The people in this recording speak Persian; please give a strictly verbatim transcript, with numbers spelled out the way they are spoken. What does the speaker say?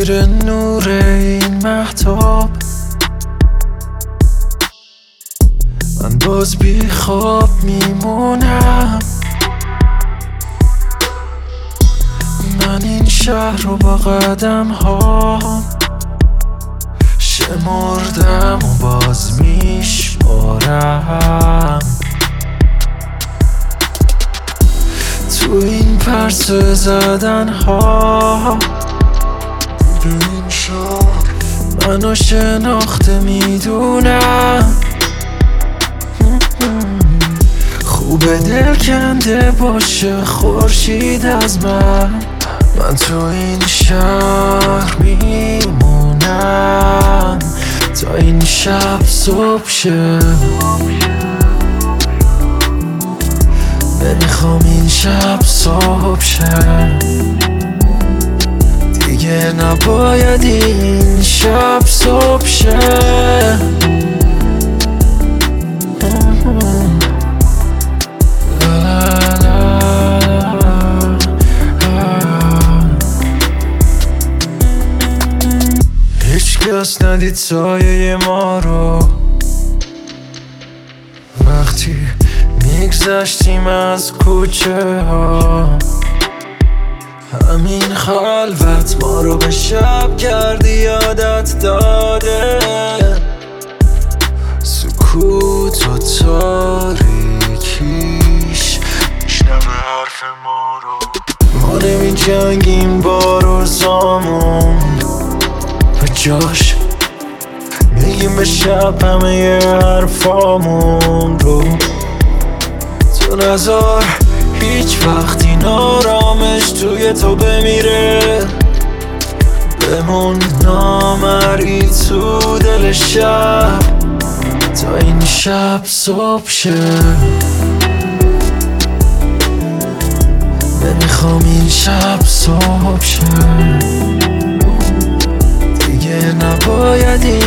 زیر نور این مهتاب من باز بی خواب میمونم. من این شهر رو با قدم ها شمردم و باز میشمارم. تو این پرسه زدن ها این شهر منو شناخته میدونم. خوبه دل کنده باشه خورشید از من. من تو این شهر میمونم تا این شب صبح شه. نمیخوام این شب صبح شه. دیگه نباید این شب صبح شه. هیچکس ندید سایه ما رو وقتی میگذشتیم از کوچه ها. همین خلوت ما رو به شب کردی یادت داده. سکوت و تاریکیش میشنوه حرف ما رو. ما نمی جنگیم با روزامون به جاش میگیم به شب همه حرفامون رو. تو نذار هیچ وقت این آرامش توی تو بمیره. بمون نامرئی تو دل شب تا این شب صبح شه. نمیخوام این شب صبح شه. دیگه نباید